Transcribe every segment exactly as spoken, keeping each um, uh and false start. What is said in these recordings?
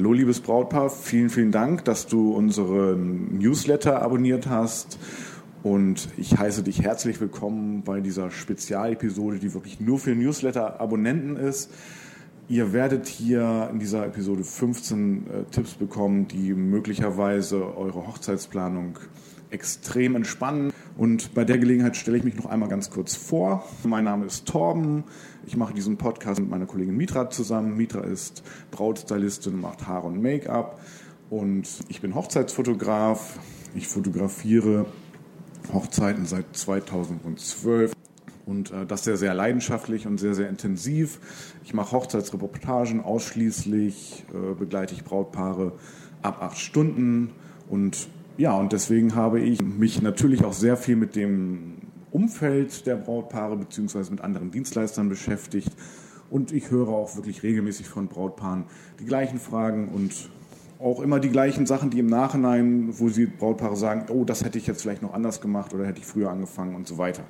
Hallo liebes Brautpaar, vielen, vielen Dank, dass du unseren Newsletter abonniert hast und ich heiße dich herzlich willkommen bei dieser Spezialepisode, die wirklich nur für Newsletter-Abonnenten ist. Ihr werdet hier in dieser Episode fünfzehn äh, Tipps bekommen, die möglicherweise eure Hochzeitsplanung extrem entspannen. Und bei der Gelegenheit stelle ich mich noch einmal ganz kurz vor. Mein Name ist Torben. Ich mache diesen Podcast mit meiner Kollegin Mitra zusammen. Mitra ist Brautstylistin, macht Haare und Make-up. Und ich bin Hochzeitsfotograf. Ich fotografiere Hochzeiten seit zweitausendzwölf. Und äh, das sehr, sehr leidenschaftlich und sehr, sehr intensiv. Ich mache Hochzeitsreportagen ausschließlich, äh, begleite ich Brautpaare ab acht Stunden. Und ja, und deswegen habe ich mich natürlich auch sehr viel mit dem Umfeld der Brautpaare beziehungsweise mit anderen Dienstleistern beschäftigt. Und ich höre auch wirklich regelmäßig von Brautpaaren die gleichen Fragen und auch immer die gleichen Sachen, die im Nachhinein, wo sie Brautpaare sagen, oh, das hätte ich jetzt vielleicht noch anders gemacht oder hätte ich früher angefangen und so weiter.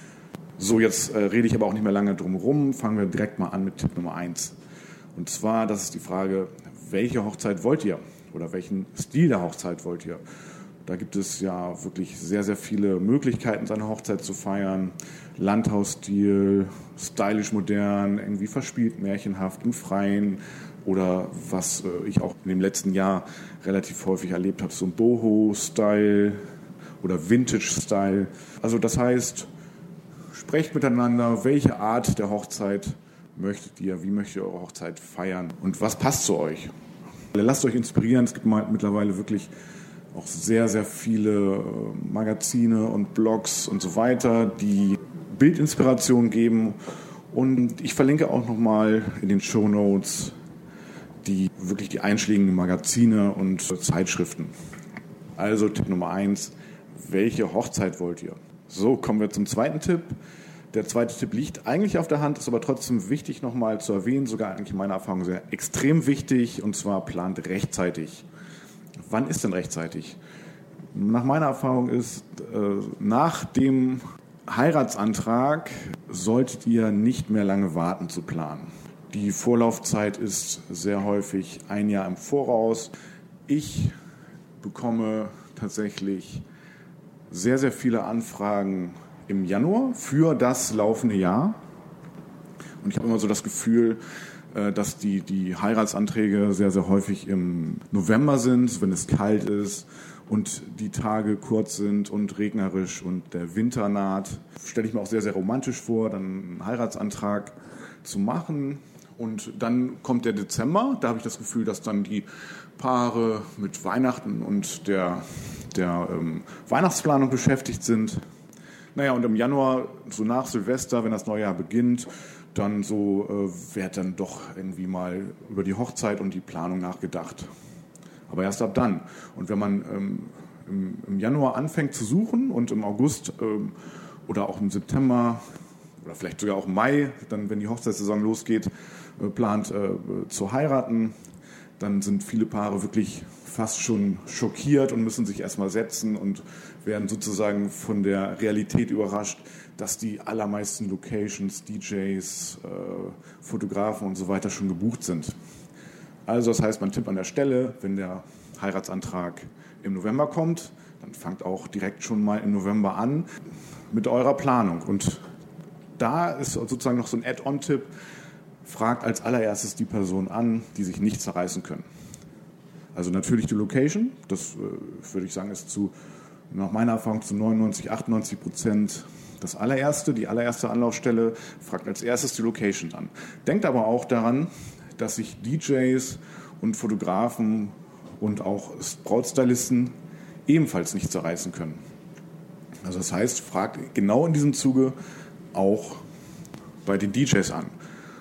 So, jetzt äh, rede ich aber auch nicht mehr lange drum rum. Fangen wir direkt mal an mit Tipp Nummer eins. Und zwar, das ist die Frage, welche Hochzeit wollt ihr? Oder welchen Stil der Hochzeit wollt ihr? Da gibt es ja wirklich sehr, sehr viele Möglichkeiten, seine Hochzeit zu feiern. Landhausstil, stylisch modern, irgendwie verspielt, märchenhaft, im Freien. Oder was äh, ich auch in dem letzten Jahr relativ häufig erlebt habe, so ein Boho-Style oder Vintage-Style. Also das heißt, sprecht miteinander, welche Art der Hochzeit möchtet ihr, wie möchtet ihr eure Hochzeit feiern und was passt zu euch. Lasst euch inspirieren, es gibt mittlerweile wirklich auch sehr, sehr viele Magazine und Blogs und so weiter, die Bildinspiration geben. Und ich verlinke auch nochmal in den Shownotes die wirklich die einschlägigen Magazine und Zeitschriften. Also Tipp Nummer eins, welche Hochzeit wollt ihr? So, kommen wir zum zweiten Tipp. Der zweite Tipp liegt eigentlich auf der Hand, ist aber trotzdem wichtig nochmal zu erwähnen, sogar eigentlich in meiner Erfahrung sehr extrem wichtig, und zwar plant rechtzeitig. Wann ist denn rechtzeitig? Nach meiner Erfahrung ist, äh, nach dem Heiratsantrag solltet ihr nicht mehr lange warten zu planen. Die Vorlaufzeit ist sehr häufig ein Jahr im Voraus. Ich bekomme tatsächlich sehr, sehr viele Anfragen im Januar für das laufende Jahr. Und ich habe immer so das Gefühl, dass die, die Heiratsanträge sehr, sehr häufig im November sind, wenn es kalt ist und die Tage kurz sind und regnerisch und der Winter naht. Stelle ich mir auch sehr, sehr romantisch vor, dann einen Heiratsantrag zu machen. Und dann kommt der Dezember, da habe ich das Gefühl, dass dann die Paare mit Weihnachten und der, der ähm, Weihnachtsplanung beschäftigt sind. Naja, und im Januar, so nach Silvester, wenn das neue Jahr beginnt, dann so äh, wird dann doch irgendwie mal über die Hochzeit und die Planung nachgedacht. Aber erst ab dann. Und wenn man ähm, im, im Januar anfängt zu suchen und im August ähm, oder auch im September oder vielleicht sogar auch im Mai, dann wenn die Hochzeitssaison losgeht, äh, plant äh, zu heiraten, dann sind viele Paare wirklich fast schon schockiert und müssen sich erstmal setzen und werden sozusagen von der Realität überrascht, dass die allermeisten Locations, D Js, äh, Fotografen und so weiter schon gebucht sind. Also das heißt, mein Tipp an der Stelle, wenn der Heiratsantrag im November kommt, dann fangt auch direkt schon mal im November an mit eurer Planung. Und da ist sozusagen noch so ein Add-on-Tipp, fragt als allererstes die Person an, die sich nicht zerreißen können. Also natürlich die Location, das äh, würde ich sagen, ist zu, nach meiner Erfahrung zu neunundneunzig, achtundneunzig Prozent das allererste, die allererste Anlaufstelle, fragt als erstes die Location an. Denkt aber auch daran, dass sich D Js und Fotografen und auch Brautstylisten ebenfalls nicht zerreißen können. Also das heißt, fragt genau in diesem Zuge auch bei den D Js an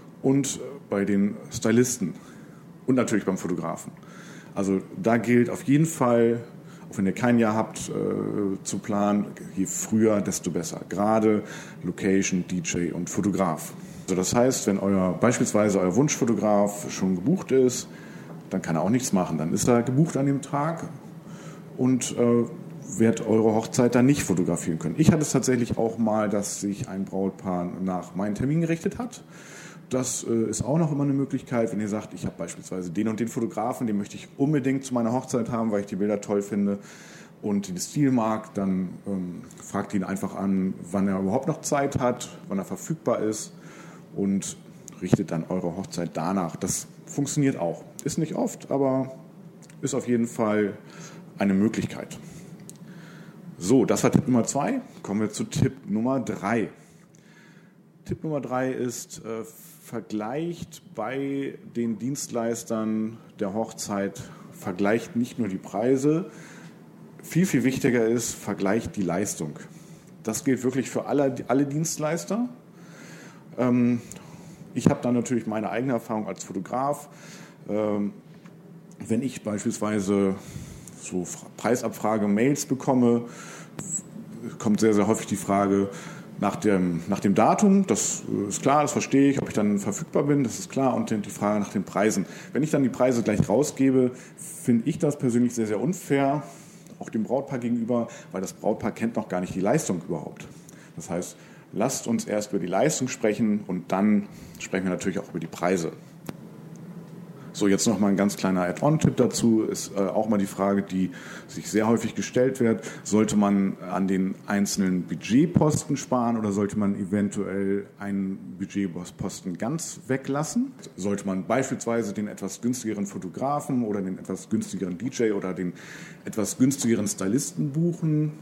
und bei den Stylisten und natürlich beim Fotografen. Also da gilt auf jeden Fall, auch wenn ihr kein Jahr habt äh, zu planen, je früher, desto besser. Gerade Location, D J und Fotograf. Also das heißt, wenn euer beispielsweise euer Wunschfotograf schon gebucht ist, dann kann er auch nichts machen. Dann ist er gebucht an dem Tag und äh, wird eure Hochzeit dann nicht fotografieren können. Ich hatte es tatsächlich auch mal, dass sich ein Brautpaar nach meinen Termin gerichtet hat. Das äh, ist auch noch immer eine Möglichkeit, wenn ihr sagt, ich habe beispielsweise den und den Fotografen, den möchte ich unbedingt zu meiner Hochzeit haben, weil ich die Bilder toll finde und den Stil mag, dann ähm, fragt ihn einfach an, wann er überhaupt noch Zeit hat, wann er verfügbar ist und richtet dann eure Hochzeit danach. Das funktioniert auch. Ist nicht oft, aber ist auf jeden Fall eine Möglichkeit. So, das war Tipp Nummer zwei. Kommen wir zu Tipp Nummer drei. Tipp Nummer drei ist, äh, vergleicht bei den Dienstleistern der Hochzeit, vergleicht nicht nur die Preise, viel, viel wichtiger ist, vergleicht die Leistung. Das gilt wirklich für alle, alle Dienstleister. Ähm, ich habe da natürlich meine eigene Erfahrung als Fotograf. Ähm, wenn ich beispielsweise so Preisabfrage-Mails bekomme, kommt sehr, sehr häufig die Frage nach dem, nach dem Datum. Das ist klar, das verstehe ich, ob ich dann verfügbar bin, das ist klar. Und die Frage nach den Preisen. Wenn ich dann die Preise gleich rausgebe, finde ich das persönlich sehr, sehr unfair, auch dem Brautpaar gegenüber, weil das Brautpaar kennt noch gar nicht die Leistung überhaupt. Das heißt, lasst uns erst über die Leistung sprechen und dann sprechen wir natürlich auch über die Preise. So, jetzt noch mal ein ganz kleiner Add-on-Tipp dazu, ist äh, auch mal die Frage, die sich sehr häufig gestellt wird, sollte man an den einzelnen Budgetposten sparen oder sollte man eventuell einen Budgetposten ganz weglassen? Sollte man beispielsweise den etwas günstigeren Fotografen oder den etwas günstigeren D J oder den etwas günstigeren Stylisten buchen?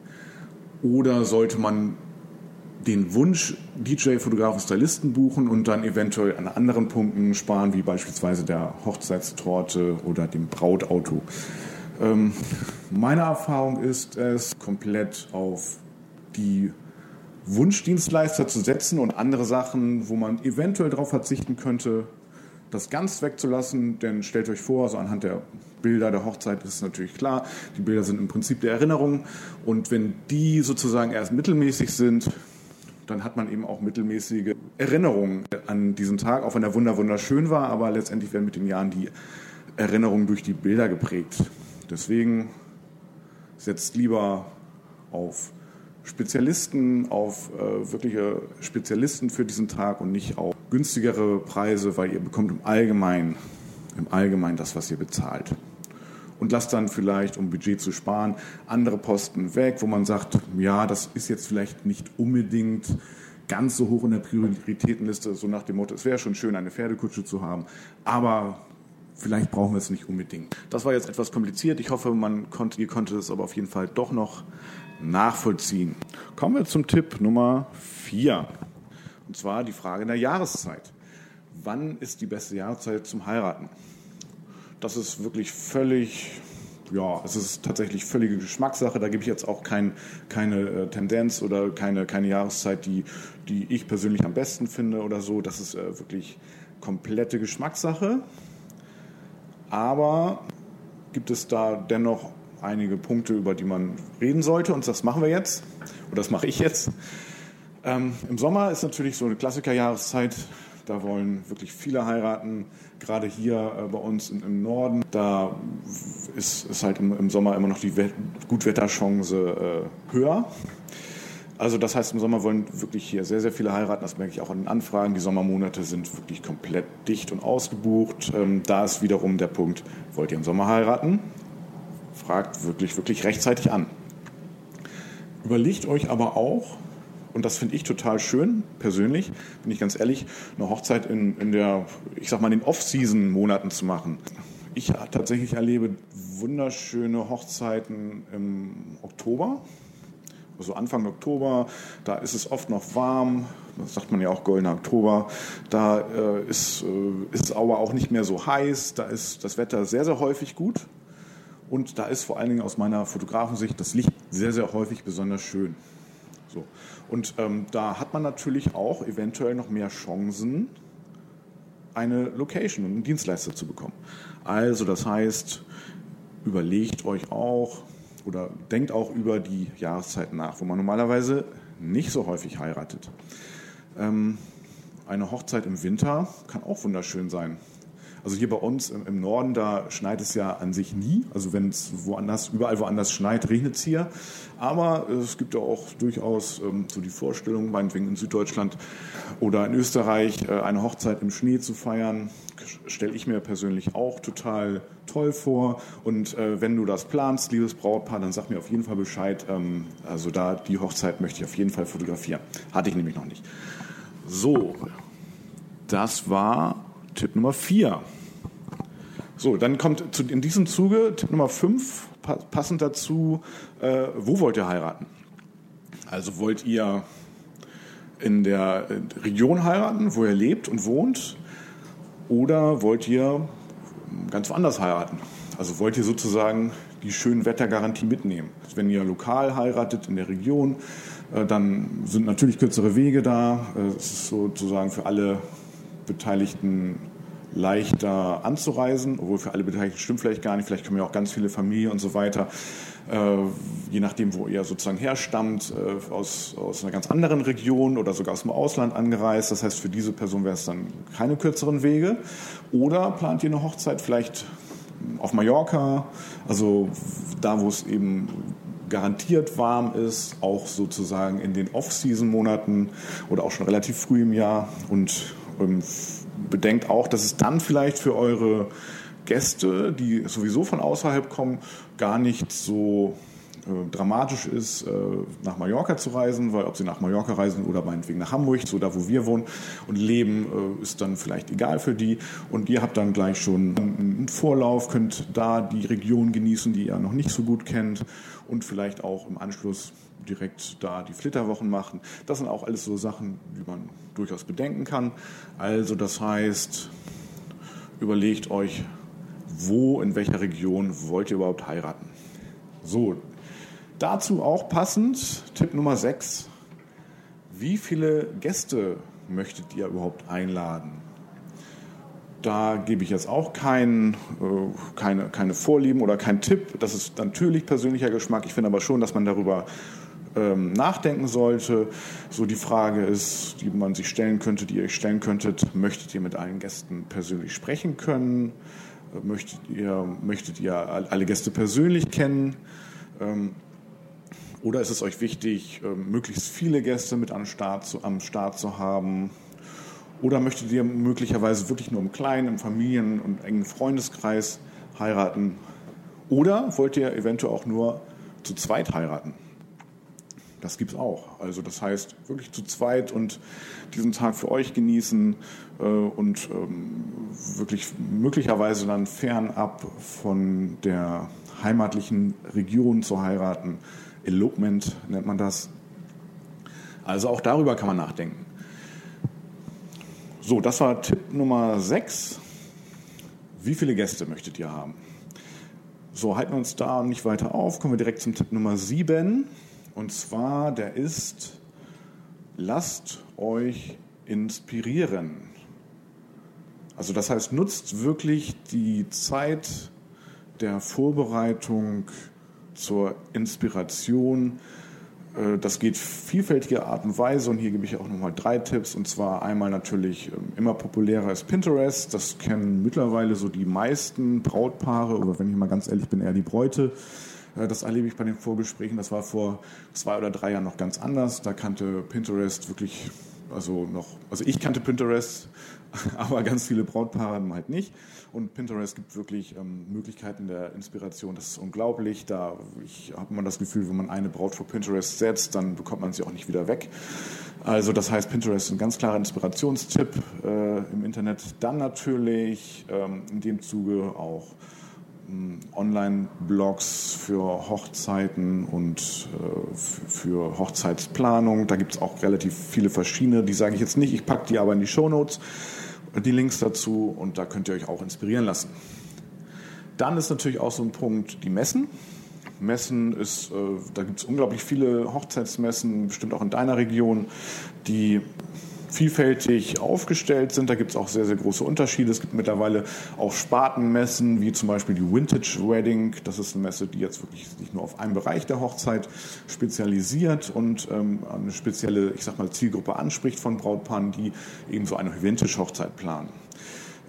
Oder sollte man den Wunsch D J, Fotografen, Stylisten buchen und dann eventuell an anderen Punkten sparen, wie beispielsweise der Hochzeitstorte oder dem Brautauto. Ähm, meine Erfahrung ist es, komplett auf die Wunschdienstleister zu setzen und andere Sachen, wo man eventuell darauf verzichten könnte, das ganz wegzulassen, denn stellt euch vor, so anhand der Bilder der Hochzeit ist es natürlich klar, die Bilder sind im Prinzip der Erinnerung und wenn die sozusagen erst mittelmäßig sind, dann hat man eben auch mittelmäßige Erinnerungen an diesen Tag, auch wenn er wunderschön war, aber letztendlich werden mit den Jahren die Erinnerungen durch die Bilder geprägt. Deswegen setzt lieber auf Spezialisten, auf äh, wirkliche Spezialisten für diesen Tag und nicht auf günstigere Preise, weil ihr bekommt im Allgemeinen, im Allgemeinen das, was ihr bezahlt. Und lasst dann vielleicht, um Budget zu sparen, andere Posten weg, wo man sagt, ja, das ist jetzt vielleicht nicht unbedingt ganz so hoch in der Prioritätenliste, so nach dem Motto, es wäre schon schön, eine Pferdekutsche zu haben, aber vielleicht brauchen wir es nicht unbedingt. Das war jetzt etwas kompliziert, ich hoffe, man konnte, ihr konntet es aber auf jeden Fall doch noch nachvollziehen. Kommen wir zum Tipp Nummer vier, und zwar die Frage der Jahreszeit. Wann ist die beste Jahreszeit zum Heiraten? Das ist wirklich völlig, ja, es ist tatsächlich völlige Geschmackssache. Da gebe ich jetzt auch kein, keine äh, Tendenz oder keine, keine Jahreszeit, die, die ich persönlich am besten finde oder so. Das ist äh, wirklich komplette Geschmackssache. Aber gibt es da dennoch einige Punkte, über die man reden sollte und das machen wir jetzt, oder das mache ich jetzt. Ähm, Im Sommer ist natürlich so eine Klassiker-Jahreszeit. Da wollen wirklich viele heiraten, gerade hier äh, bei uns im, im Norden. Da ist, ist halt im, im Sommer immer noch die We- Gutwetterchance äh, höher. Also das heißt, im Sommer wollen wirklich hier sehr, sehr viele heiraten. Das merke ich auch an den Anfragen. Die Sommermonate sind wirklich komplett dicht und ausgebucht. Ähm, da ist wiederum der Punkt, wollt ihr im Sommer heiraten? Fragt wirklich, wirklich rechtzeitig an. Überlegt euch aber auch, und das finde ich total schön, persönlich, bin ich ganz ehrlich, eine Hochzeit in, in der, ich sag mal, in den Off-Season-Monaten zu machen. Ich tatsächlich erlebe wunderschöne Hochzeiten im Oktober, also Anfang Oktober, da ist es oft noch warm, das sagt man ja auch goldener Oktober, da äh, ist, äh, ist es aber auch nicht mehr so heiß, da ist das Wetter sehr, sehr häufig gut und da ist vor allen Dingen aus meiner Fotografensicht das Licht sehr, sehr häufig besonders schön. So. Und ähm, da hat man natürlich auch eventuell noch mehr Chancen, eine Location und einen Dienstleister zu bekommen. Also das heißt, überlegt euch auch oder denkt auch über die Jahreszeiten nach, wo man normalerweise nicht so häufig heiratet. Ähm, eine Hochzeit im Winter kann auch wunderschön sein. Also hier bei uns im, im Norden, da schneit es ja an sich nie. Also wenn es woanders, überall woanders schneit, regnet es hier. Aber es gibt ja auch durchaus ähm, so die Vorstellung, meinetwegen in Süddeutschland oder in Österreich äh, eine Hochzeit im Schnee zu feiern. Stelle ich mir persönlich auch total toll vor. Und äh, wenn du das planst, liebes Brautpaar, dann sag mir auf jeden Fall Bescheid. Ähm, also da die Hochzeit möchte ich auf jeden Fall fotografieren. Hatte ich nämlich noch nicht. So, das war Tipp Nummer vier. So, dann kommt zu, in diesem Zuge Tipp Nummer fünf, pa- passend dazu, äh, wo wollt ihr heiraten? Also wollt ihr in der Region heiraten, wo ihr lebt und wohnt? Oder wollt ihr ganz woanders heiraten? Also wollt ihr sozusagen die schönen Wettergarantie mitnehmen? Wenn ihr lokal heiratet in der Region, dann sind natürlich kürzere Wege da. Es ist sozusagen für alle Beteiligten leichter anzureisen, obwohl für alle Beteiligten stimmt vielleicht gar nicht. Vielleicht kommen ja auch ganz viele Familien und so weiter. Äh, je nachdem, wo ihr sozusagen herstammt, äh, aus, aus einer ganz anderen Region oder sogar aus dem Ausland angereist. Das heißt, für diese Person wäre es dann keine kürzeren Wege. Oder plant ihr eine Hochzeit vielleicht auf Mallorca, also da, wo es eben garantiert warm ist, auch sozusagen in den Off-Season-Monaten oder auch schon relativ früh im Jahr. Und ähm, bedenkt auch, dass es dann vielleicht für eure Gäste, die sowieso von außerhalb kommen, gar nicht so äh, dramatisch ist, äh, nach Mallorca zu reisen, weil ob sie nach Mallorca reisen oder meinetwegen nach Hamburg, so da, wo wir wohnen und leben, äh, ist dann vielleicht egal für die. Und ihr habt dann gleich schon einen Vorlauf, könnt da die Region genießen, die ihr noch nicht so gut kennt und vielleicht auch im Anschluss direkt da die Flitterwochen machen. Das sind auch alles so Sachen, die man durchaus bedenken kann. Also das heißt, überlegt euch, wo, in welcher Region wollt ihr überhaupt heiraten. So, dazu auch passend, Tipp Nummer sechs. Wie viele Gäste möchtet ihr überhaupt einladen? Da gebe ich jetzt auch kein, äh, keine, keine Vorlieben oder keinen Tipp. Das ist natürlich persönlicher Geschmack. Ich finde aber schon, dass man darüber ähm, nachdenken sollte. So die Frage ist, die man sich stellen könnte, die ihr euch stellen könntet, möchtet ihr mit allen Gästen persönlich sprechen können? Möchtet ihr, möchtet ihr alle Gäste persönlich kennen? Ähm, oder ist es euch wichtig, ähm, möglichst viele Gäste mit am Start, zu, am Start zu haben? Oder möchtet ihr möglicherweise wirklich nur im kleinen, im Familien- und engen Freundeskreis heiraten? Oder wollt ihr eventuell auch nur zu zweit heiraten? Das gibt's auch. Also das heißt, wirklich zu zweit und diesen Tag für euch genießen äh, und ähm, wirklich möglicherweise dann fernab von der heimatlichen Region zu heiraten. Elopement nennt man das. Also auch darüber kann man nachdenken. So, das war Tipp Nummer sechs. Wie viele Gäste möchtet ihr haben? So, halten wir uns da nicht weiter auf. Kommen wir direkt zum Tipp Nummer sieben. Und zwar, der ist, lasst euch inspirieren. Also das heißt, nutzt wirklich die Zeit der Vorbereitung zur Inspiration. Das geht vielfältige Art und Weise und hier gebe ich auch nochmal drei Tipps. Und zwar einmal natürlich immer populärer ist Pinterest. Das kennen mittlerweile so die meisten Brautpaare oder wenn ich mal ganz ehrlich bin, eher die Bräute. Das erlebe ich bei den Vorgesprächen. Das war vor zwei oder drei Jahren noch ganz anders. Da kannte Pinterest wirklich, also noch, also ich kannte Pinterest, aber ganz viele Brautpaare halt nicht. Und Pinterest gibt wirklich ähm, Möglichkeiten der Inspiration. Das ist unglaublich. Da ich habe immer das Gefühl, wenn man eine Braut vor Pinterest setzt, dann bekommt man sie auch nicht wieder weg. Also das heißt, Pinterest ist ein ganz klarer Inspirationstipp äh, im Internet. Dann natürlich ähm, in dem Zuge auch Online-Blogs für Hochzeiten und äh, für Hochzeitsplanung. Da gibt es auch relativ viele verschiedene. Die sage ich jetzt nicht, ich packe die aber in die Shownotes, die Links dazu und da könnt ihr euch auch inspirieren lassen. Dann ist natürlich auch so ein Punkt die Messen. Messen ist, äh, da gibt es unglaublich viele Hochzeitsmessen, bestimmt auch in deiner Region, die vielfältig aufgestellt sind. Da gibt es auch sehr, sehr große Unterschiede. Es gibt mittlerweile auch Spartenmessen, wie zum Beispiel die Vintage Wedding. Das ist eine Messe, die jetzt wirklich sich nur auf einen Bereich der Hochzeit spezialisiert und ähm, eine spezielle, ich sag mal, Zielgruppe anspricht von Brautpaaren, die eben so eine Vintage-Hochzeit planen.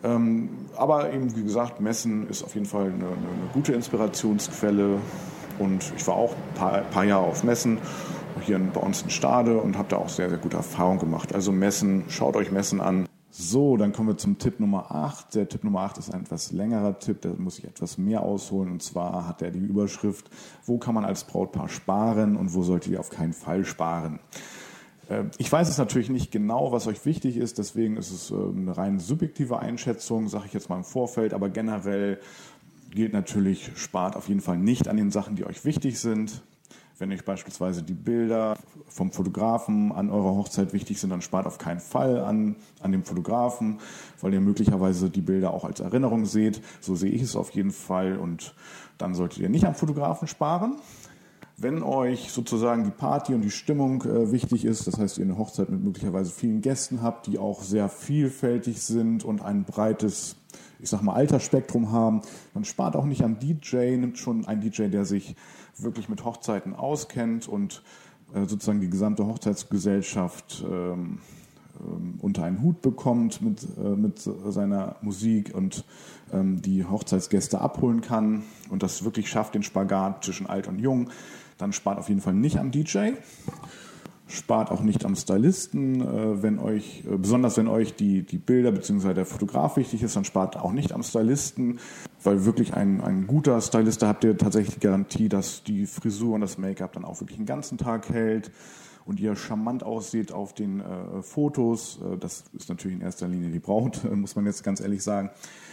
Ähm, aber eben, wie gesagt, Messen ist auf jeden Fall eine, eine gute Inspirationsquelle. Und ich war auch ein paar, paar Jahre auf Messen, hier bei uns in Stade, und habe da auch sehr, sehr gute Erfahrungen gemacht. Also Messen, schaut euch Messen an. So, dann kommen wir zum Tipp Nummer acht. Der Tipp Nummer acht ist ein etwas längerer Tipp, da muss ich etwas mehr ausholen. Und zwar hat er die Überschrift: Wo kann man als Brautpaar sparen und wo solltet ihr auf keinen Fall sparen? Ich weiß es natürlich nicht genau, was euch wichtig ist, deswegen ist es eine rein subjektive Einschätzung, sage ich jetzt mal im Vorfeld, aber generell gilt natürlich, spart auf jeden Fall nicht an den Sachen, die euch wichtig sind. Wenn euch beispielsweise die Bilder vom Fotografen an eurer Hochzeit wichtig sind, dann spart auf keinen Fall an, an dem Fotografen, weil ihr möglicherweise die Bilder auch als Erinnerung seht. So sehe ich es auf jeden Fall, und dann solltet ihr nicht am Fotografen sparen. Wenn euch sozusagen die Party und die Stimmung äh, wichtig ist, das heißt, ihr eine Hochzeit mit möglicherweise vielen Gästen habt, die auch sehr vielfältig sind und ein breites, ich sag mal, Altersspektrum haben, dann spart auch nicht am D J, nimmt schon einen D J, der sich wirklich mit Hochzeiten auskennt und äh, sozusagen die gesamte Hochzeitsgesellschaft ähm, ähm, unter einen Hut bekommt mit, äh, mit seiner Musik und ähm, die Hochzeitsgäste abholen kann und das wirklich schafft, den Spagat zwischen alt und jung. Dann spart auf jeden Fall nicht am D J, spart auch nicht am Stylisten, äh, wenn euch, äh, besonders wenn euch die, die Bilder bzw. der Fotograf wichtig ist, dann spart auch nicht am Stylisten, weil wirklich ein, ein guter Stylist, da habt ihr tatsächlich die Garantie, dass die Frisur und das Make-up dann auch wirklich den ganzen Tag hält und ihr charmant ausseht auf den äh, Fotos. Äh, das ist natürlich in erster Linie die Braut, äh, muss man jetzt ganz ehrlich sagen.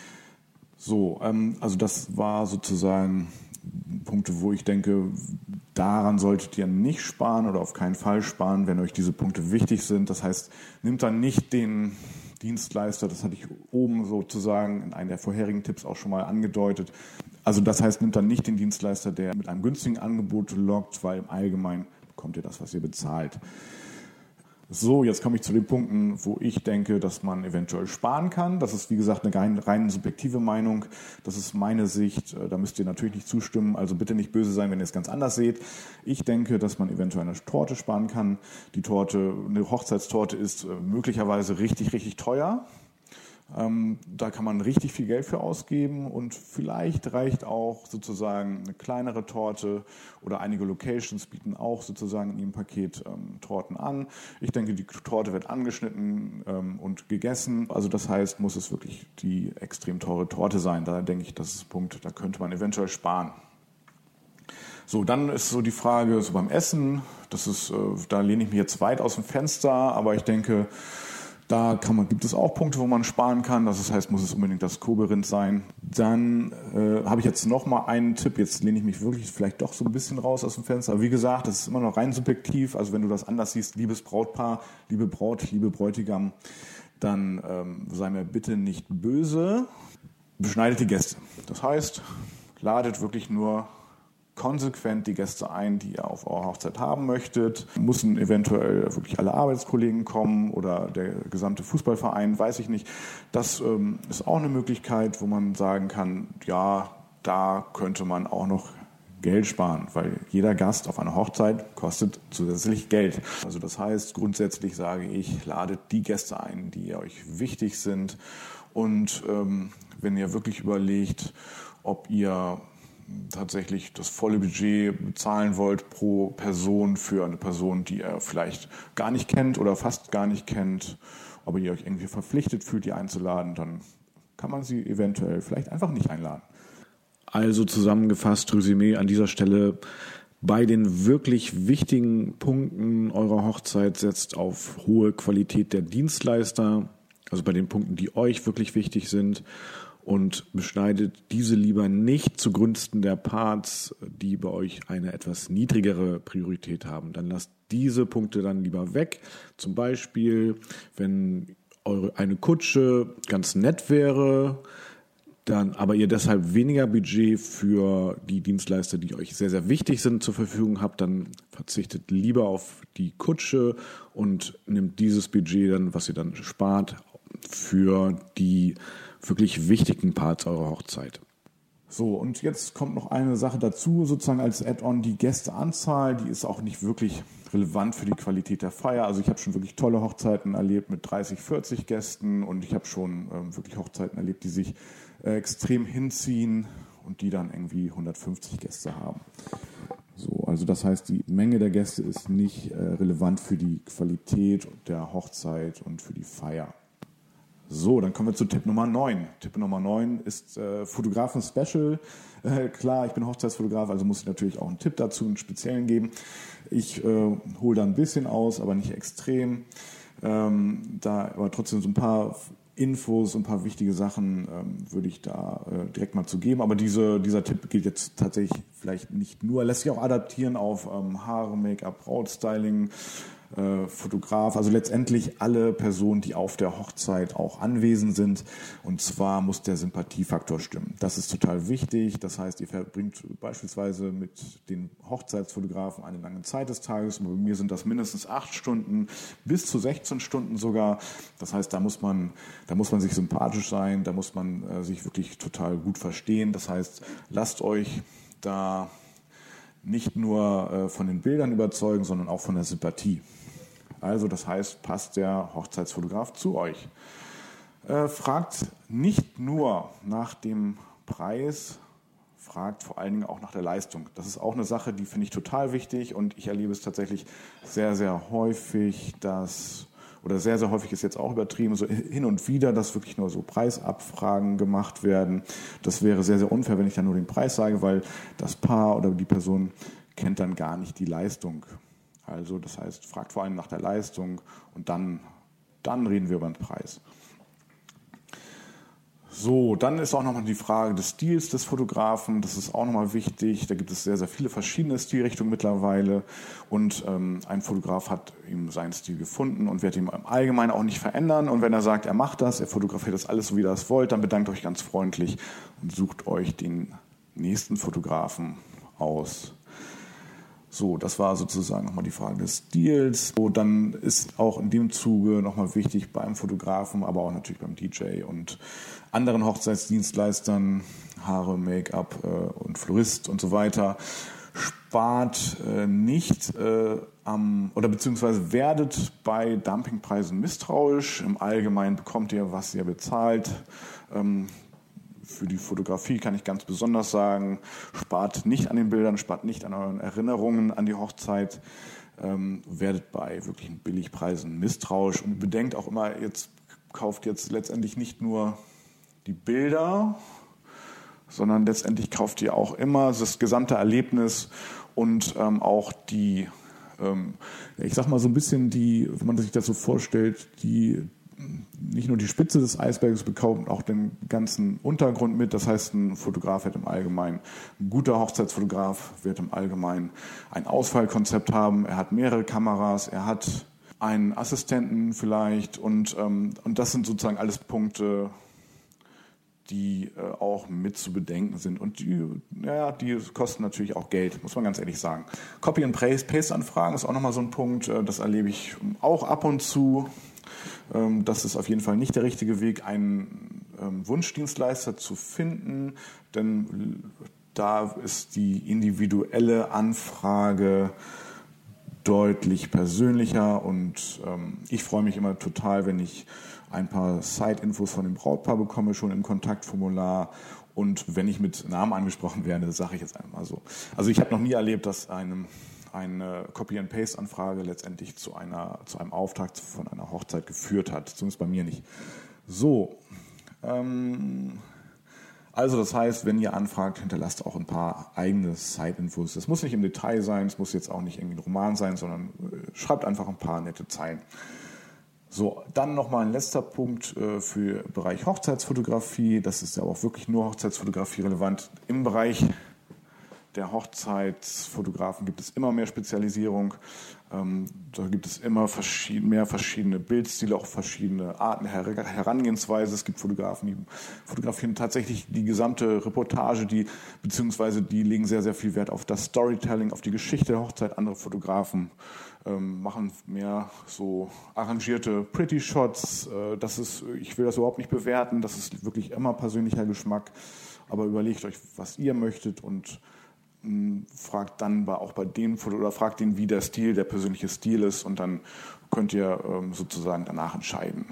So, ähm, also das war sozusagen Punkte, wo ich denke, daran solltet ihr nicht sparen oder auf keinen Fall sparen, wenn euch diese Punkte wichtig sind. Das heißt, nehmt dann nicht den Dienstleister, das hatte ich oben sozusagen in einem der vorherigen Tipps auch schon mal angedeutet. Also das heißt, nehmt dann nicht den Dienstleister, der mit einem günstigen Angebot lockt, weil im Allgemeinen bekommt ihr das, was ihr bezahlt. So, jetzt komme ich zu den Punkten, wo ich denke, dass man eventuell sparen kann. Das ist, wie gesagt, eine rein, rein subjektive Meinung. Das ist meine Sicht. Da müsst ihr natürlich nicht zustimmen. Also bitte nicht böse sein, wenn ihr es ganz anders seht. Ich denke, dass man eventuell eine Torte sparen kann. Die Torte, eine Hochzeitstorte ist möglicherweise richtig, richtig teuer. Ähm, da kann man richtig viel Geld für ausgeben und vielleicht reicht auch sozusagen eine kleinere Torte oder einige Locations bieten auch sozusagen in ihrem Paket ähm, Torten an. Ich denke, die Torte wird angeschnitten ähm, und gegessen. Also das heißt, muss es wirklich die extrem teure Torte sein. Da denke ich, das ist ein Punkt, da könnte man eventuell sparen. So, dann ist so die Frage so beim Essen. Das ist, äh, da lehne ich mich jetzt weit aus dem Fenster, aber ich denke, da kann man, gibt es auch Punkte, wo man sparen kann. Das heißt, muss es unbedingt das Kobe-Rind sein. Dann äh, habe ich jetzt noch mal einen Tipp. Jetzt lehne ich mich wirklich vielleicht doch so ein bisschen raus aus dem Fenster. Aber wie gesagt, das ist immer noch rein subjektiv. Also wenn du das anders siehst, liebes Brautpaar, liebe Braut, liebe Bräutigam, dann ähm, sei mir bitte nicht böse. Beschneidet die Gäste. Das heißt, ladet wirklich nur konsequent die Gäste ein, die ihr auf eurer Hochzeit haben möchtet. Müssen eventuell wirklich alle Arbeitskollegen kommen oder der gesamte Fußballverein, weiß ich nicht. Das ähm, ist auch eine Möglichkeit, wo man sagen kann, ja, da könnte man auch noch Geld sparen, weil jeder Gast auf einer Hochzeit kostet zusätzlich Geld. Also das heißt, grundsätzlich sage ich, ladet die Gäste ein, die euch wichtig sind. Und ähm, wenn ihr wirklich überlegt, ob ihr tatsächlich das volle Budget bezahlen wollt pro Person für eine Person, die ihr vielleicht gar nicht kennt oder fast gar nicht kennt, aber ihr euch irgendwie verpflichtet fühlt, die einzuladen, dann kann man sie eventuell vielleicht einfach nicht einladen. Also zusammengefasst, Resümee an dieser Stelle: Bei den wirklich wichtigen Punkten eurer Hochzeit setzt auf hohe Qualität der Dienstleister, also bei den Punkten, die euch wirklich wichtig sind, und beschneidet diese lieber nicht zugunsten der Parts, die bei euch eine etwas niedrigere Priorität haben. Dann lasst diese Punkte dann lieber weg. Zum Beispiel, wenn eure eine Kutsche ganz nett wäre, dann aber ihr deshalb weniger Budget für die Dienstleister, die euch sehr, sehr wichtig sind, zur Verfügung habt, dann verzichtet lieber auf die Kutsche und nimmt dieses Budget dann, was ihr dann spart, für die wirklich wichtigen Parts eurer Hochzeit. So, und jetzt kommt noch eine Sache dazu, sozusagen als Add-on, die Gästeanzahl, die ist auch nicht wirklich relevant für die Qualität der Feier. Also ich habe schon wirklich tolle Hochzeiten erlebt mit dreißig, vierzig Gästen und ich habe schon ähm, wirklich Hochzeiten erlebt, die sich äh, extrem hinziehen und die dann irgendwie hundertfünfzig Gäste haben. So, also das heißt, die Menge der Gäste ist nicht äh, relevant für die Qualität der Hochzeit und für die Feier. So, dann kommen wir zu Tipp Nummer neun. Tipp Nummer neun ist äh, Fotografen-Special. Äh, klar, ich bin Hochzeitsfotograf, also muss ich natürlich auch einen Tipp dazu, einen speziellen geben. Ich äh, hole da ein bisschen aus, aber nicht extrem. Ähm, da aber trotzdem so ein paar Infos, ein paar wichtige Sachen ähm, würde ich da äh, direkt mal zu geben. Aber diese, dieser Tipp geht jetzt tatsächlich vielleicht nicht nur, lässt sich auch adaptieren auf ähm, Haare, Make-up, Brautstyling, äh, Fotograf, also letztendlich alle Personen, die auf der Hochzeit auch anwesend sind. Und zwar muss der Sympathiefaktor stimmen. Das ist total wichtig. Das heißt, ihr verbringt beispielsweise mit den Hochzeitsfotografen eine lange Zeit des Tages. Bei mir sind das mindestens acht Stunden, bis zu sechzehn Stunden sogar. Das heißt, da muss man, da muss man sich sympathisch sein, da muss man äh, sich wirklich total gut verstehen. Das heißt, lasst euch da nicht nur äh, von den Bildern überzeugen, sondern auch von der Sympathie. Also das heißt, passt der Hochzeitsfotograf zu euch. Äh, fragt nicht nur nach dem Preis, fragt vor allen Dingen auch nach der Leistung. Das ist auch eine Sache, die finde ich total wichtig und ich erlebe es tatsächlich sehr, sehr häufig, dass, oder sehr, sehr häufig ist jetzt auch übertrieben, so hin und wieder, dass wirklich nur so Preisabfragen gemacht werden. Das wäre sehr, sehr unfair, wenn ich dann nur den Preis sage, weil das Paar oder die Person kennt dann gar nicht die Leistung. Also das heißt, fragt vor allem nach der Leistung und dann, dann reden wir über den Preis. So, dann ist auch nochmal die Frage des Stils des Fotografen. Das ist auch nochmal wichtig. Da gibt es sehr, sehr viele verschiedene Stilrichtungen mittlerweile. Und ähm, ein Fotograf hat ihm seinen Stil gefunden und wird ihn im Allgemeinen auch nicht verändern. Und wenn er sagt, er macht das, er fotografiert das alles so, wie ihr das wollt, dann bedankt euch ganz freundlich und sucht euch den nächsten Fotografen aus. So, das war sozusagen nochmal die Frage des Stils. So, dann ist auch in dem Zuge nochmal wichtig beim Fotografen, aber auch natürlich beim D J und anderen Hochzeitsdienstleistern, Haare, Make-up äh, und Florist und so weiter, spart äh, nicht äh, am, oder beziehungsweise werdet bei Dumpingpreisen misstrauisch. Im Allgemeinen bekommt ihr, was ihr bezahlt. Ähm, Für die Fotografie kann ich ganz besonders sagen, spart nicht an den Bildern, spart nicht an euren Erinnerungen an die Hochzeit, ähm, werdet bei wirklichen Billigpreisen misstrauisch und bedenkt auch immer, jetzt kauft jetzt letztendlich nicht nur die Bilder, sondern letztendlich kauft ihr auch immer das gesamte Erlebnis und ähm, auch die, ähm, ich sag mal so ein bisschen die, wenn man sich das so vorstellt, die nicht nur die Spitze des Eisbergs bekommt, auch den ganzen Untergrund mit. Das heißt, ein Fotograf wird im Allgemeinen, ein guter Hochzeitsfotograf wird im Allgemeinen ein Auswahlkonzept haben. Er hat mehrere Kameras, er hat einen Assistenten vielleicht und, ähm, und das sind sozusagen alles Punkte, die äh, auch mit zu bedenken sind. Und die, ja, die kosten natürlich auch Geld, muss man ganz ehrlich sagen. Copy and Paste-Anfragen ist auch nochmal so ein Punkt, äh, das erlebe ich auch ab und zu. Das ist auf jeden Fall nicht der richtige Weg, einen Wunschdienstleister zu finden, denn da ist die individuelle Anfrage deutlich persönlicher und ich freue mich immer total, wenn ich ein paar Side-Infos von dem Brautpaar bekomme, schon im Kontaktformular. Und wenn ich mit Namen angesprochen werde, das sage ich jetzt einmal so. Also ich habe noch nie erlebt, dass einem eine Copy-and-Paste-Anfrage letztendlich zu einer zu einem Auftrag von einer Hochzeit geführt hat. Zumindest bei mir nicht. So, ähm, also das heißt, wenn ihr anfragt, hinterlasst auch ein paar eigene Side-Infos. Das muss nicht im Detail sein, es muss jetzt auch nicht irgendwie ein Roman sein, sondern äh, schreibt einfach ein paar nette Zeilen. So, dann nochmal ein letzter Punkt äh, für den Bereich Hochzeitsfotografie. Das ist ja auch wirklich nur Hochzeitsfotografie relevant. Im Bereich der Hochzeitsfotografen gibt es immer mehr Spezialisierung. Ähm, da gibt es immer verschied- mehr verschiedene Bildstile, auch verschiedene Arten Her- Herangehensweise. Es gibt Fotografen, die fotografieren tatsächlich die gesamte Reportage, die beziehungsweise die legen sehr, sehr viel Wert auf das Storytelling, auf die Geschichte der Hochzeit. Andere Fotografen ähm, machen mehr so arrangierte Pretty Shots. Äh, das ist, ich will das überhaupt nicht bewerten. Das ist wirklich immer persönlicher Geschmack. aber überlegt euch, was ihr möchtet und mh, fragt dann auch bei dem oder fragt ihn, wie der Stil, der persönliche Stil ist und dann könnt ihr ähm, sozusagen danach entscheiden.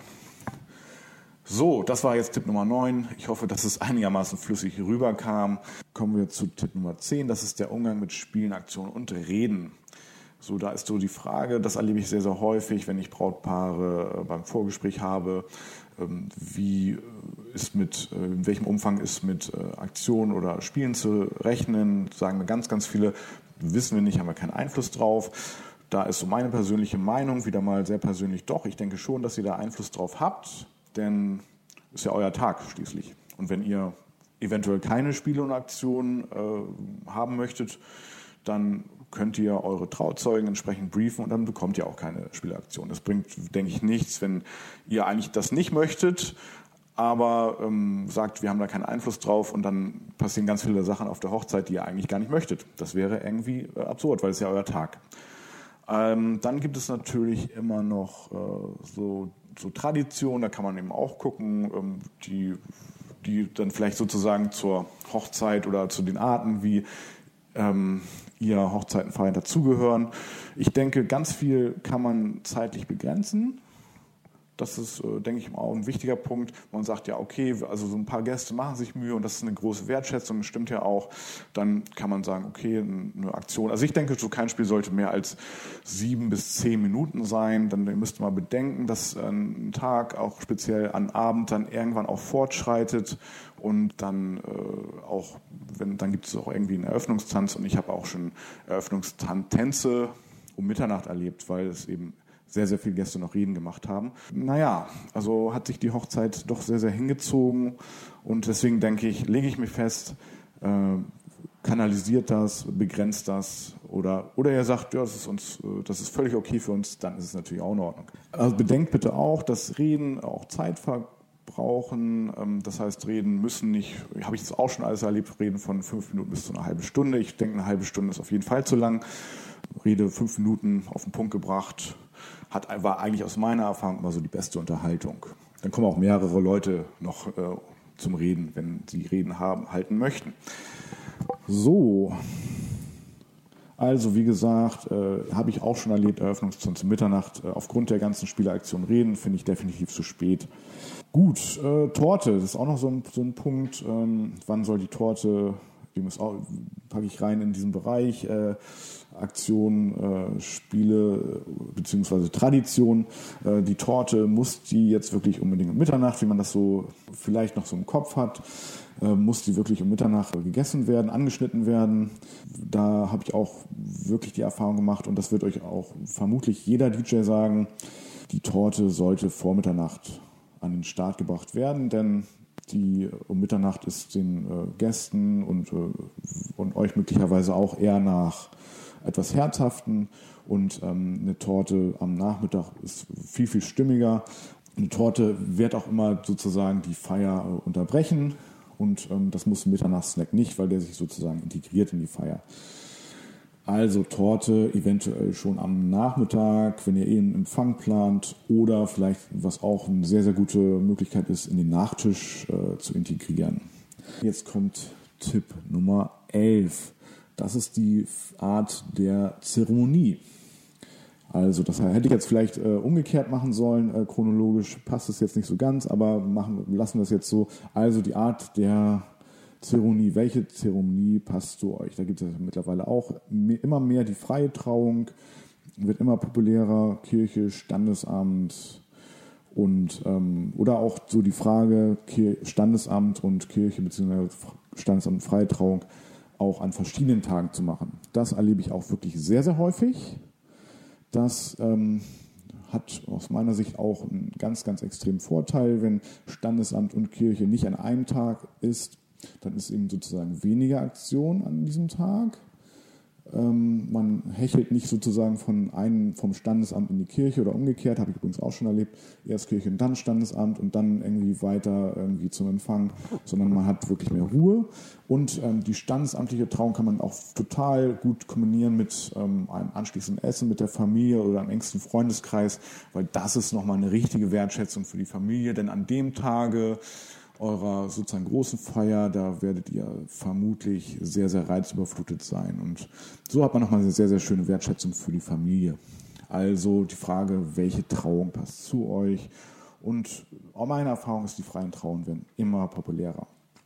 So, das war jetzt Tipp Nummer neun. Ich hoffe, dass es einigermaßen flüssig rüberkam. Kommen wir zu Tipp Nummer zehn. Das ist der Umgang mit Spielen, Aktionen und Reden. So, da ist so die Frage, das erlebe ich sehr, sehr häufig, wenn ich Brautpaare beim Vorgespräch habe. Wie ist mit, in welchem Umfang ist mit Aktionen oder Spielen zu rechnen? Sagen mir ganz, ganz viele, wissen wir nicht, haben wir keinen Einfluss drauf. Da ist so meine persönliche Meinung, wieder mal sehr persönlich doch. Ich denke schon, dass ihr da Einfluss drauf habt. Denn ist ja euer Tag schließlich. Und wenn ihr eventuell keine Spiele und Aktionen äh, haben möchtet, dann könnt ihr eure Trauzeugen entsprechend briefen und dann bekommt ihr auch keine Spieleaktion. Das bringt, denke ich, nichts, wenn ihr eigentlich das nicht möchtet, aber ähm, sagt, wir haben da keinen Einfluss drauf und dann passieren ganz viele Sachen auf der Hochzeit, die ihr eigentlich gar nicht möchtet. Das wäre irgendwie äh, absurd, weil es ja euer Tag. Ähm, dann gibt es natürlich immer noch äh, so So Tradition, da kann man eben auch gucken, die, die dann vielleicht sozusagen zur Hochzeit oder zu den Arten, wie ähm, ihr Hochzeiten feiern, dazugehören. Ich denke, ganz viel kann man zeitlich begrenzen. Das ist, äh, denke ich, auch ein wichtiger Punkt. Man sagt ja, okay, also so ein paar Gäste machen sich Mühe und das ist eine große Wertschätzung, das stimmt ja auch. Dann kann man sagen, okay, eine Aktion. Also ich denke, so kein Spiel sollte mehr als sieben bis zehn Minuten sein. Dann müsst ihr mal bedenken, dass ein Tag, auch speziell an Abend, dann irgendwann auch fortschreitet und dann äh, auch, wenn dann gibt es auch irgendwie einen Eröffnungstanz und ich habe auch schon Eröffnungstänze um Mitternacht erlebt, weil es eben sehr, sehr viele Gäste noch Reden gemacht haben. Naja, also hat sich die Hochzeit doch sehr, sehr hingezogen und deswegen denke ich, lege ich mich fest, äh, kanalisiert das, begrenzt das oder, oder ihr sagt, ja, das ist uns, das ist völlig okay für uns, dann ist es natürlich auch in Ordnung. Also bedenkt bitte auch, dass Reden auch Zeit verbrauchen, ähm, das heißt, Reden müssen nicht, habe ich jetzt auch schon alles erlebt, Reden von fünf Minuten bis zu einer halben Stunde. Ich denke, eine halbe Stunde ist auf jeden Fall zu lang. Rede fünf Minuten auf den Punkt gebracht, hat, war eigentlich aus meiner Erfahrung immer so die beste Unterhaltung. Dann kommen auch mehrere Leute noch äh, zum Reden, wenn sie Reden haben, halten möchten. So, also wie gesagt, äh, habe ich auch schon erlebt, Eröffnungstanz um Mitternacht. Äh, aufgrund der ganzen Spieleaktion Reden finde ich definitiv zu spät. Gut, äh, Torte, das ist auch noch so ein, so ein Punkt. Ähm, wann soll die Torte, die muss auch, packe ich rein in diesen Bereich, äh, Aktion, äh, Spiele beziehungsweise Tradition. Äh, die Torte, muss die jetzt wirklich unbedingt um Mitternacht, wie man das so vielleicht noch so im Kopf hat, äh, muss die wirklich um Mitternacht gegessen werden, angeschnitten werden. Da habe ich auch wirklich die Erfahrung gemacht und das wird euch auch vermutlich jeder D J sagen, die Torte sollte vor Mitternacht an den Start gebracht werden, denn die um Mitternacht ist den äh, Gästen und, äh, und euch möglicherweise auch eher nach etwas Herzhaften und ähm, eine Torte am Nachmittag ist viel, viel stimmiger. Eine Torte wird auch immer sozusagen die Feier äh, unterbrechen und ähm, das muss ein Mitternachtssnack nicht, weil der sich sozusagen integriert in die Feier. Also Torte eventuell schon am Nachmittag, wenn ihr eh einen Empfang plant oder vielleicht, was auch eine sehr, sehr gute Möglichkeit ist, in den Nachtisch äh, zu integrieren. Jetzt kommt Tipp Nummer elf. Das ist die Art der Zeremonie. Also das hätte ich jetzt vielleicht äh, umgekehrt machen sollen, äh, chronologisch passt es jetzt nicht so ganz, aber machen, lassen wir es jetzt so. Also die Art der Zeremonie, welche Zeremonie passt zu euch? Da gibt es ja mittlerweile auch mehr, immer mehr die freie Trauung, wird immer populärer, Kirche, Standesamt und ähm, oder auch so die Frage Standesamt und Kirche bzw. Standesamt und freie Trauung auch an verschiedenen Tagen zu machen. Das erlebe ich auch wirklich sehr, sehr häufig. Das ähm, hat aus meiner Sicht auch einen ganz, ganz extremen Vorteil, wenn Standesamt und Kirche nicht an einem Tag ist, dann ist eben sozusagen weniger Aktion an diesem Tag. Ähm, man hechelt nicht sozusagen von einem vom Standesamt in die Kirche oder umgekehrt, habe ich übrigens auch schon erlebt, erst Kirche und dann Standesamt und dann irgendwie weiter irgendwie zum Empfang, sondern man hat wirklich mehr Ruhe und ähm, die standesamtliche Trauung kann man auch total gut kombinieren mit ähm, einem anschließenden Essen mit der Familie oder einem engsten Freundeskreis, weil das ist nochmal eine richtige Wertschätzung für die Familie, denn an dem Tage eurer sozusagen großen Feier, da werdet ihr vermutlich sehr, sehr reizüberflutet sein. Und so hat man nochmal eine sehr, sehr schöne Wertschätzung für die Familie. Also die Frage, welche Trauung passt zu euch? Und auch meine Erfahrung ist, die freien Trauungen werden immer populärer.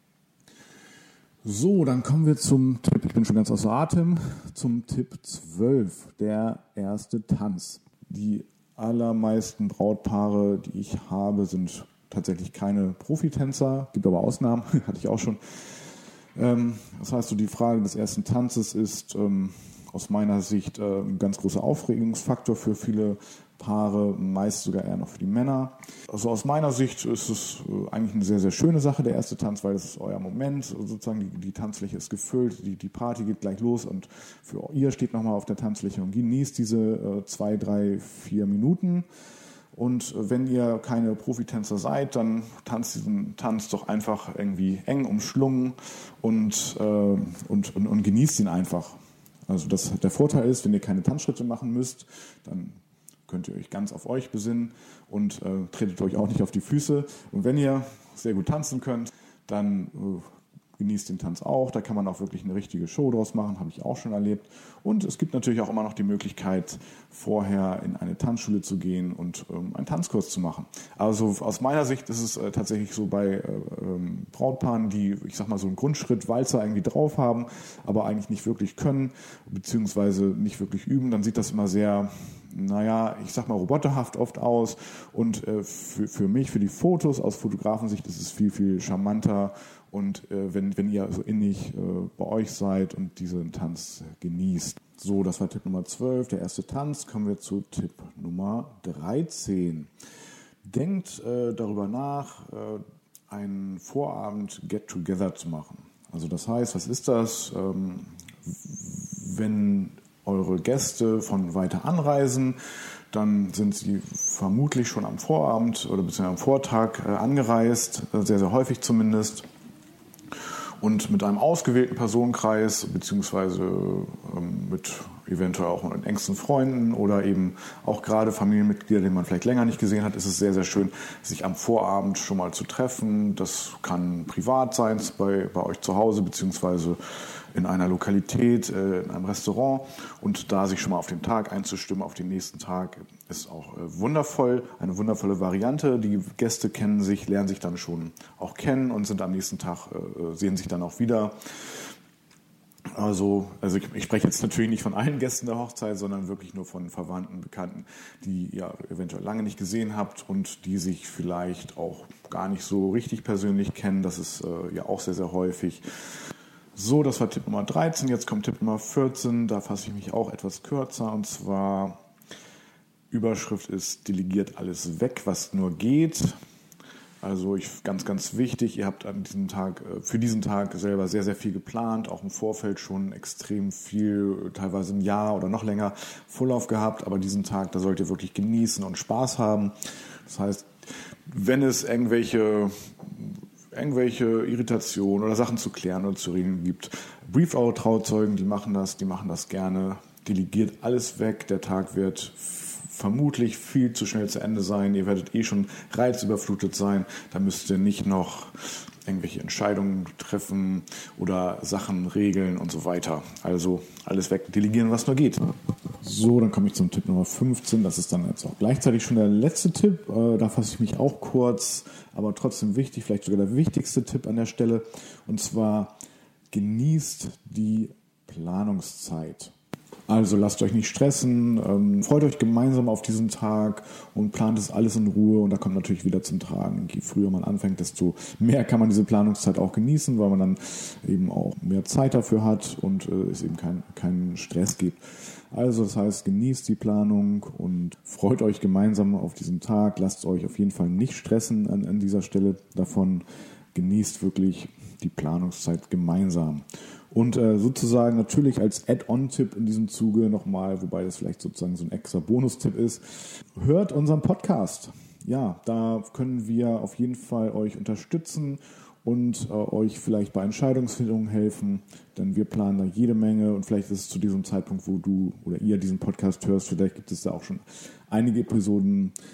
So, dann kommen wir zum Tipp, ich bin schon ganz außer Atem, zum Tipp zwölf, der erste Tanz. Die allermeisten Brautpaare, die ich habe, sind tatsächlich keine Profitänzer, gibt aber Ausnahmen, hatte ich auch schon. Ähm, das heißt, so die Frage des ersten Tanzes ist ähm, aus meiner Sicht äh, ein ganz großer Aufregungsfaktor für viele Paare, meist sogar eher noch für die Männer. Also aus meiner Sicht ist es äh, eigentlich eine sehr, sehr schöne Sache, der erste Tanz, weil das ist euer Moment, sozusagen die, die Tanzfläche ist gefüllt, die, die Party geht gleich los und für ihr steht nochmal auf der Tanzfläche und genießt diese äh, zwei, drei, vier Minuten. Und wenn ihr keine Profitänzer seid, dann tanzt diesen Tanz doch einfach irgendwie eng umschlungen und, äh, und, und, und genießt ihn einfach. Also das, der Vorteil ist, wenn ihr keine Tanzschritte machen müsst, dann könnt ihr euch ganz auf euch besinnen und äh, tretet euch auch nicht auf die Füße. Und wenn ihr sehr gut tanzen könnt, dann äh, genießt den Tanz auch. Da kann man auch wirklich eine richtige Show draus machen, habe ich auch schon erlebt. Und es gibt natürlich auch immer noch die Möglichkeit, vorher in eine Tanzschule zu gehen und ähm, einen Tanzkurs zu machen. Also aus meiner Sicht ist es äh, tatsächlich so bei äh, ähm, Brautpaaren, die, ich sag mal, so einen Grundschritt Walzer irgendwie drauf haben, aber eigentlich nicht wirklich können, beziehungsweise nicht wirklich üben, dann sieht das immer sehr, naja, ich sag mal, roboterhaft oft aus. Und äh, für, für mich, für die Fotos aus Fotografensicht ist es viel, viel charmanter. Und äh, wenn, wenn ihr so innig äh, bei euch seid und diesen Tanz genießt. So, das war Tipp Nummer zwölf, der erste Tanz. Kommen wir zu Tipp Nummer dreizehn. Denkt äh, darüber nach, äh, einen Vorabend Get-Together zu machen. Also das heißt, was ist das? Ähm, wenn eure Gäste von weiter anreisen, dann sind sie vermutlich schon am Vorabend oder beziehungsweise am Vortag äh, angereist, äh, sehr, sehr häufig zumindest. Und mit einem ausgewählten Personenkreis, beziehungsweise ähm, mit eventuell auch mit engsten Freunden oder eben auch gerade Familienmitglieder, die man vielleicht länger nicht gesehen hat, ist es sehr, sehr schön, sich am Vorabend schon mal zu treffen. Das kann privat sein, bei, bei euch zu Hause, beziehungsweise in einer Lokalität, äh, in einem Restaurant. Und da sich schon mal auf den Tag einzustimmen, auf den nächsten Tag, ist auch äh, wundervoll, eine wundervolle Variante. Die Gäste kennen sich, lernen sich dann schon auch kennen und sind am nächsten Tag, äh, sehen sich dann auch wieder. Also, also ich, ich spreche jetzt natürlich nicht von allen Gästen der Hochzeit, sondern wirklich nur von Verwandten, Bekannten, die ihr eventuell lange nicht gesehen habt und die sich vielleicht auch gar nicht so richtig persönlich kennen. Das ist äh, ja auch sehr, sehr häufig. So, das war Tipp Nummer dreizehn, jetzt kommt Tipp Nummer vierzehn, da fasse ich mich auch etwas kürzer, und zwar Überschrift ist, delegiert alles weg, was nur geht. Also ich, ganz, ganz wichtig, ihr habt an diesem Tag, für diesen Tag selber sehr, sehr viel geplant, auch im Vorfeld schon extrem viel, teilweise ein Jahr oder noch länger Vorlauf gehabt, aber diesen Tag, da sollt ihr wirklich genießen und Spaß haben. Das heißt, wenn es irgendwelche irgendwelche Irritationen oder Sachen zu klären oder zu regeln gibt, brieft eure Trauzeugen, die machen das, die machen das gerne, delegiert alles weg, der Tag wird vermutlich viel zu schnell zu Ende sein, ihr werdet eh schon reizüberflutet sein, da müsst ihr nicht noch irgendwelche Entscheidungen treffen oder Sachen regeln und so weiter. Also alles weg, delegieren, was nur geht. So, dann komme ich zum Tipp Nummer fünfzehn. Das ist dann jetzt auch gleichzeitig schon der letzte Tipp. Äh, da fasse ich mich auch kurz, aber trotzdem wichtig, vielleicht sogar der wichtigste Tipp an der Stelle. Und zwar, genießt die Planungszeit. Also lasst euch nicht stressen, ähm, freut euch gemeinsam auf diesen Tag und plant es alles in Ruhe, und da kommt natürlich wieder zum Tragen. Je früher man anfängt, desto mehr kann man diese Planungszeit auch genießen, weil man dann eben auch mehr Zeit dafür hat und äh, es eben keinen kein Stress gibt. Also das heißt, genießt die Planung und freut euch gemeinsam auf diesen Tag. Lasst euch auf jeden Fall nicht stressen an, an dieser Stelle davon. Genießt wirklich die Planungszeit gemeinsam. Und äh, sozusagen natürlich als Add-on-Tipp in diesem Zuge nochmal, wobei das vielleicht sozusagen so ein extra Bonustipp ist, hört unseren Podcast. Ja, da können wir auf jeden Fall euch unterstützen und äh, euch vielleicht bei Entscheidungsfindungen helfen, denn wir planen da jede Menge, und vielleicht ist es zu diesem Zeitpunkt, wo du oder ihr diesen Podcast hörst, vielleicht gibt es da auch schon einige Episoden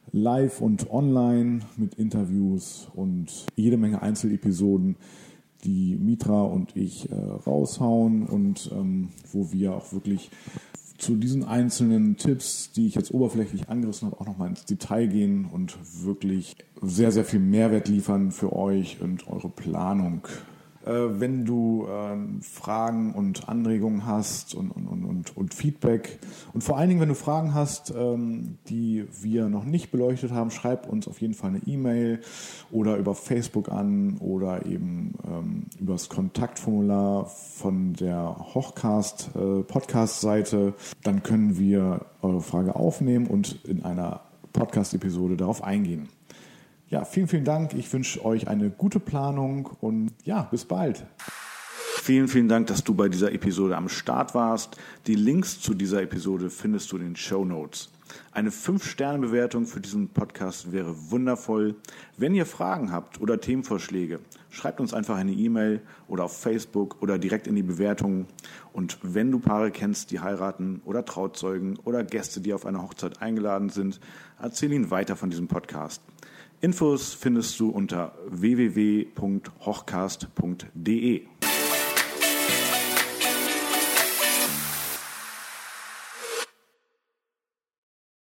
live und online mit Interviews und jede Menge Einzelepisoden, die Mitra und ich äh, raushauen und ähm, wo wir auch wirklich zu diesen einzelnen Tipps, die ich jetzt oberflächlich angerissen habe, auch nochmal ins Detail gehen und wirklich sehr, sehr viel Mehrwert liefern für euch und eure Planung. Äh, wenn du äh, Fragen und Anregungen hast und, und, und, und Feedback und vor allen Dingen, wenn du Fragen hast, ähm, die wir noch nicht beleuchtet haben, schreib uns auf jeden Fall eine E-Mail oder über Facebook an oder eben ähm, über das Kontaktformular von der Hochcast äh, Podcast-Seite. Dann können wir eure Frage aufnehmen und in einer Podcast-Episode darauf eingehen. Ja, vielen, vielen Dank. Ich wünsche euch eine gute Planung und ja, bis bald. Vielen, vielen Dank, dass du bei dieser Episode am Start warst. Die Links zu dieser Episode findest du in den Shownotes. Eine fünf Sterne Bewertung für diesen Podcast wäre wundervoll. Wenn ihr Fragen habt oder Themenvorschläge, schreibt uns einfach eine E-Mail oder auf Facebook oder direkt in die Bewertungen. Und wenn du Paare kennst, die heiraten oder Trauzeugen oder Gäste, die auf eine Hochzeit eingeladen sind, erzähl ihnen weiter von diesem Podcast. Infos findest du unter w w w punkt hochcast punkt d e.